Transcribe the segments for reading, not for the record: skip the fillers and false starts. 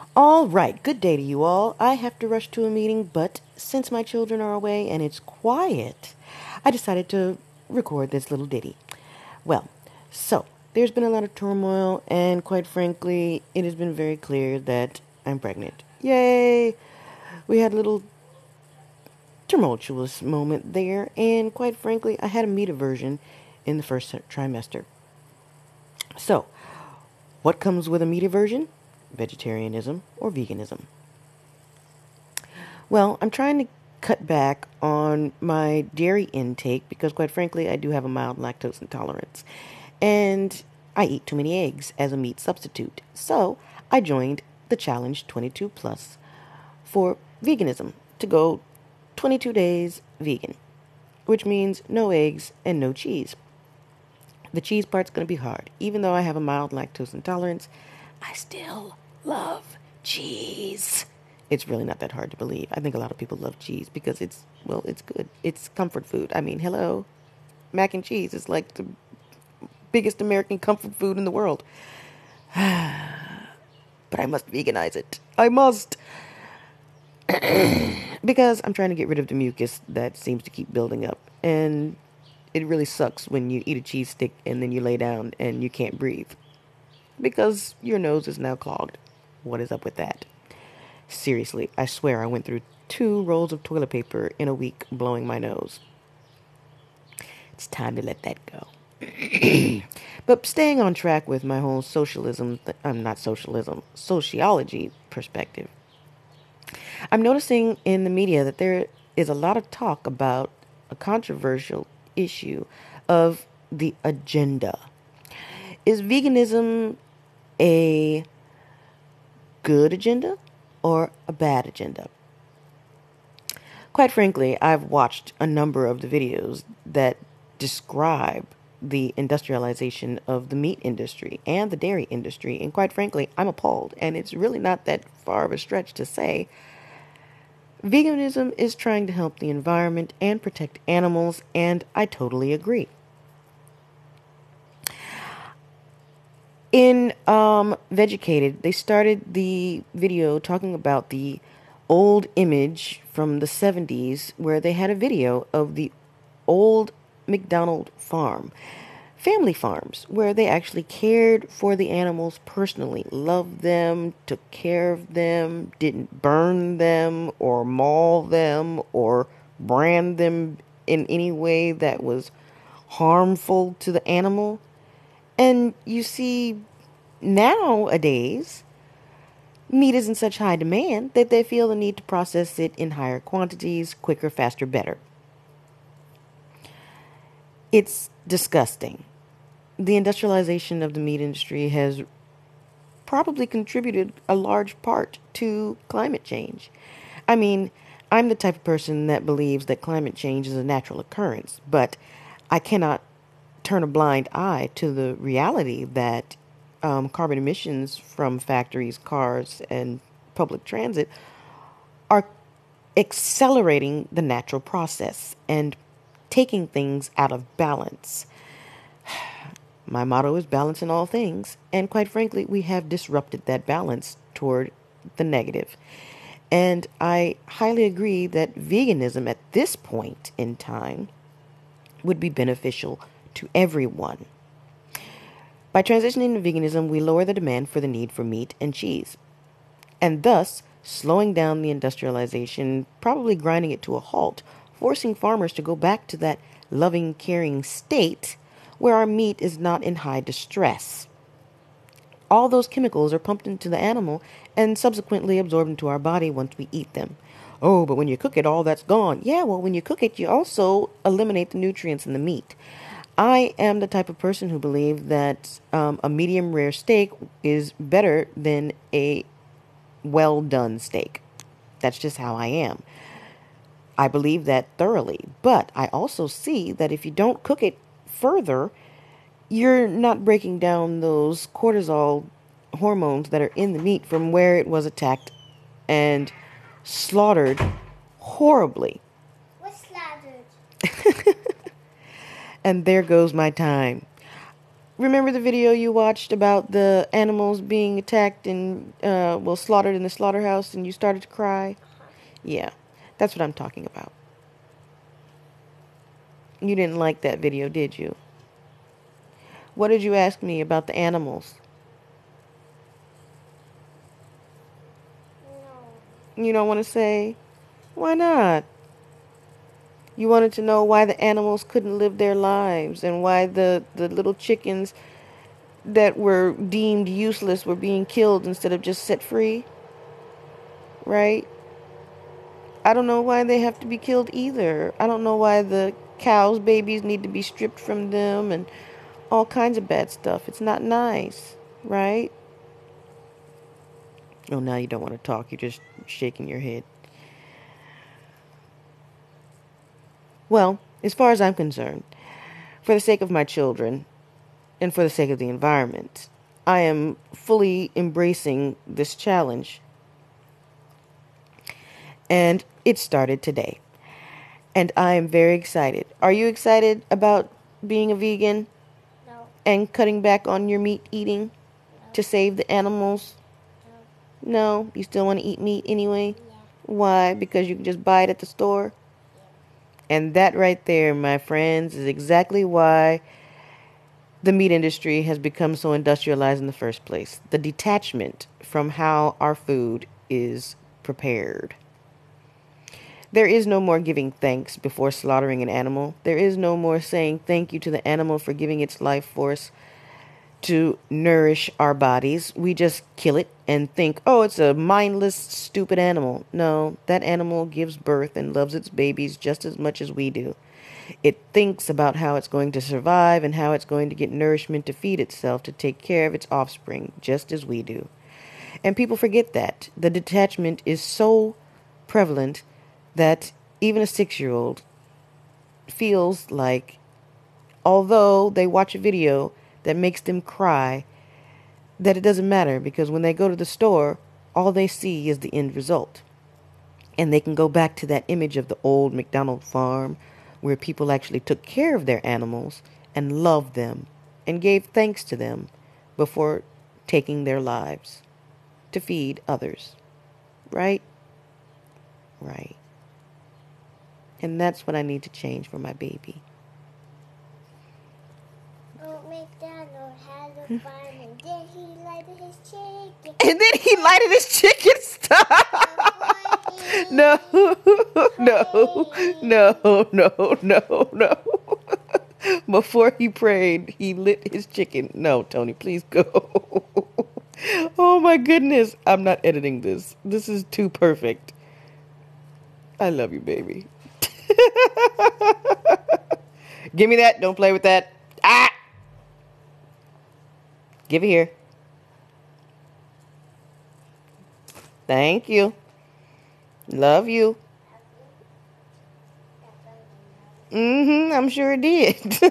All right, good day to you all. I have to rush to a meeting, but since my children are away and it's quiet, I decided to record this little ditty. Well, so there's been a lot of turmoil, and quite frankly, it has been very clear that I'm pregnant. Yay! We had a little tumultuous moment there, and quite frankly, I had a meat aversion in the first trimester. So, what comes with a meat aversion? Vegetarianism or veganism. Well, I'm trying to cut back on my dairy intake because, quite frankly, I do have a mild lactose intolerance. And I eat too many eggs as a meat substitute. So I joined the Challenge 22 Plus for veganism to go 22 days vegan, which means no eggs and no cheese. The cheese part's going to be hard. Even though I have a mild lactose intolerance, I still love cheese. It's really not that hard to believe. I think a lot of people love cheese because it's good. It's comfort food. I mean, hello. Mac and cheese is like the biggest American comfort food in the world. But I must veganize it. I must. Because I'm trying to get rid of the mucus that seems to keep building up. And it really sucks when you eat a cheese stick and then you lay down and you can't breathe. Because your nose is now clogged. What is up with that? Seriously, I swear I went through 2 rolls of toilet paper in a week blowing my nose. It's time to let that go. But staying on track with my whole sociology perspective. I'm noticing in the media that there is a lot of talk about a controversial issue of the agenda. Is veganism a good agenda or a bad agenda? Quite frankly, I've watched a number of the videos that describe the industrialization of the meat industry and the dairy industry, and quite frankly, I'm appalled, and it's really not that far of a stretch to say veganism is trying to help the environment and protect animals, and I totally agree. In Vegucated, they started the video talking about the old image from the 70s where they had a video of the old McDonald farm, family farms, where they actually cared for the animals personally, loved them, took care of them, didn't burn them or maul them or brand them in any way that was harmful to the animal. And you see, nowadays, meat is in such high demand that they feel the need to process it in higher quantities, quicker, faster, better. It's disgusting. The industrialization of the meat industry has probably contributed a large part to climate change. I mean, I'm the type of person that believes that climate change is a natural occurrence, but I cannot turn a blind eye to the reality that carbon emissions from factories, cars, and public transit are accelerating the natural process and taking things out of balance. My motto is balance in all things, and quite frankly, we have disrupted that balance toward the negative. And I highly agree that veganism at this point in time would be beneficial to everyone. By transitioning to veganism, we lower the demand for the need for meat and cheese, and thus slowing down the industrialization, probably grinding it to a halt, forcing farmers to go back to that loving, caring state where our meat is not in high distress. All those chemicals are pumped into the animal and subsequently absorbed into our body once we eat them. Oh, but when you cook it, all that's gone. Yeah, well, when you cook it, you also eliminate the nutrients in the meat. I am the type of person who believes that a medium rare steak is better than a well done steak. That's just how I am. I believe that thoroughly. But I also see that if you don't cook it further, you're not breaking down those cortisol hormones that are in the meat from where it was attacked and slaughtered horribly. What's slaughtered? And there goes my time. Remember the video you watched about the animals being attacked and, slaughtered in the slaughterhouse, and you started to cry? Yeah, that's what I'm talking about. You didn't like that video, did you? What did you ask me about the animals? No. You don't want to say? Why not? You wanted to know why the animals couldn't live their lives and why the little chickens that were deemed useless were being killed instead of just set free, right? I don't know why they have to be killed either. I don't know why the cows' babies need to be stripped from them and all kinds of bad stuff. It's not nice, right? Oh, now you don't want to talk. You're just shaking your head. Well, as far as I'm concerned, for the sake of my children and for the sake of the environment, I am fully embracing this challenge. And it started today. And I am very excited. Are you excited about being a vegan? No. And cutting back on your meat eating? No. To save the animals? No. No? You still want to eat meat anyway? Yeah. Why? Because you can just buy it at the store? Yeah. And that right there, my friends, is exactly why the meat industry has become so industrialized in the first place. The detachment from how our food is prepared. There is no more giving thanks before slaughtering an animal. There is no more saying thank you to the animal for giving its life force to nourish our bodies. We just kill it and think, oh, it's a mindless, stupid animal. No, that animal gives birth and loves its babies just as much as we do. It thinks about how it's going to survive and how it's going to get nourishment to feed itself, to take care of its offspring, just as we do. And people forget that. The detachment is so prevalent that even a 6-year-old feels like, although they watch a video that makes them cry, that it doesn't matter, because when they go to the store, all they see is the end result. And they can go back to that image of the old McDonald farm where people actually took care of their animals and loved them and gave thanks to them before taking their lives to feed others. Right? Right. And that's what I need to change for my baby. Old MacDonald had a farm and then he lighted his chicken. And then he lighted his chicken. Stop. No, no. Before he prayed, he lit his chicken. No, Tony, please go. Oh my goodness. I'm not editing this. This is too perfect. I love you, baby. Give me that. Don't play with that. Ah! Give it here. Thank you. Love you. I'm sure it did.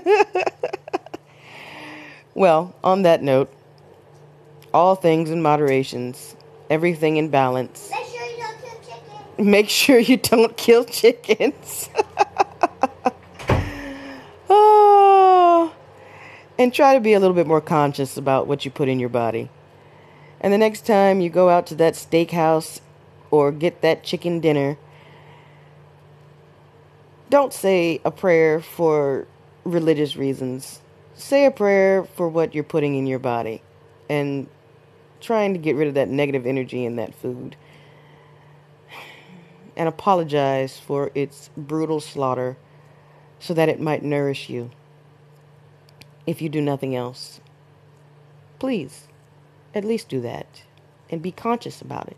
Well, on that note, all things in moderations, everything in balance. Make sure you don't kill chickens. Make sure you don't kill chickens. Oh, and try to be a little bit more conscious about what you put in your body. And the next time you go out to that steakhouse or get that chicken dinner, don't say a prayer for religious reasons. Say a prayer for what you're putting in your body and trying to get rid of that negative energy in that food. And apologize for its brutal slaughter so that it might nourish you. If you do nothing else, please, at least do that and be conscious about it.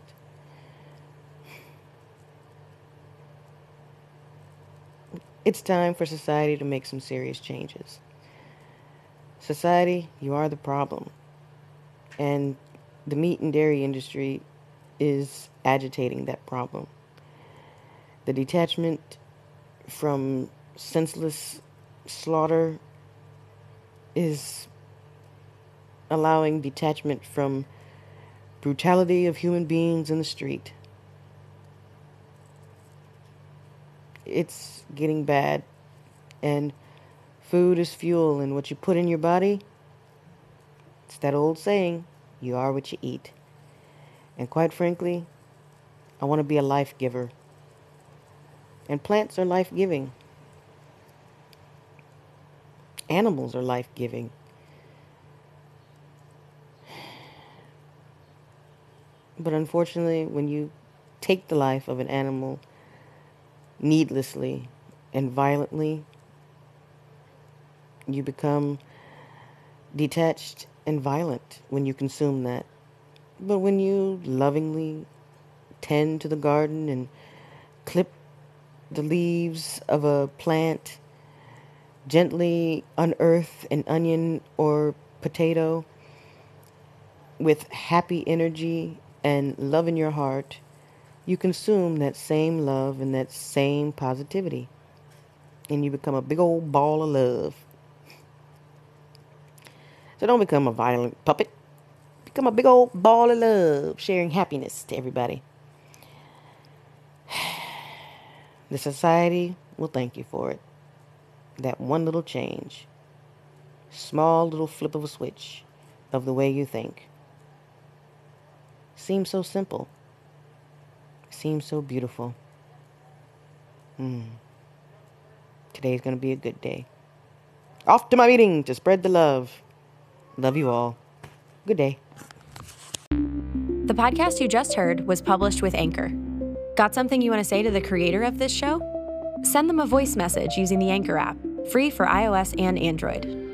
It's time for society to make some serious changes. Society, you are the problem. And the meat and dairy industry is agitating that problem. The detachment from senseless slaughter is allowing detachment from brutality of human beings in the street. It's getting bad, and food is fuel, and what you put in your body It's that old saying, you are what you eat. And quite frankly, I want to be a life giver. And plants are life-giving. Animals are life-giving. But unfortunately, when you take the life of an animal needlessly and violently, you become detached and violent when you consume that. But when you lovingly tend to the garden and clip the leaves of a plant, gently unearth an onion or potato with happy energy and love in your heart, you consume that same love and that same positivity. And you become a big old ball of love. So don't become a violent puppet. Become a big old ball of love, sharing happiness to everybody. The society will thank you for it. That one little change. Small little flip of a switch of the way you think. Seems so simple. Seems so beautiful. Today's going to be a good day. Off to my meeting to spread the love. Love you all. Good day. The podcast you just heard was published with Anchor. Got something you want to say to the creator of this show? Send them a voice message using the Anchor app, free for iOS and Android.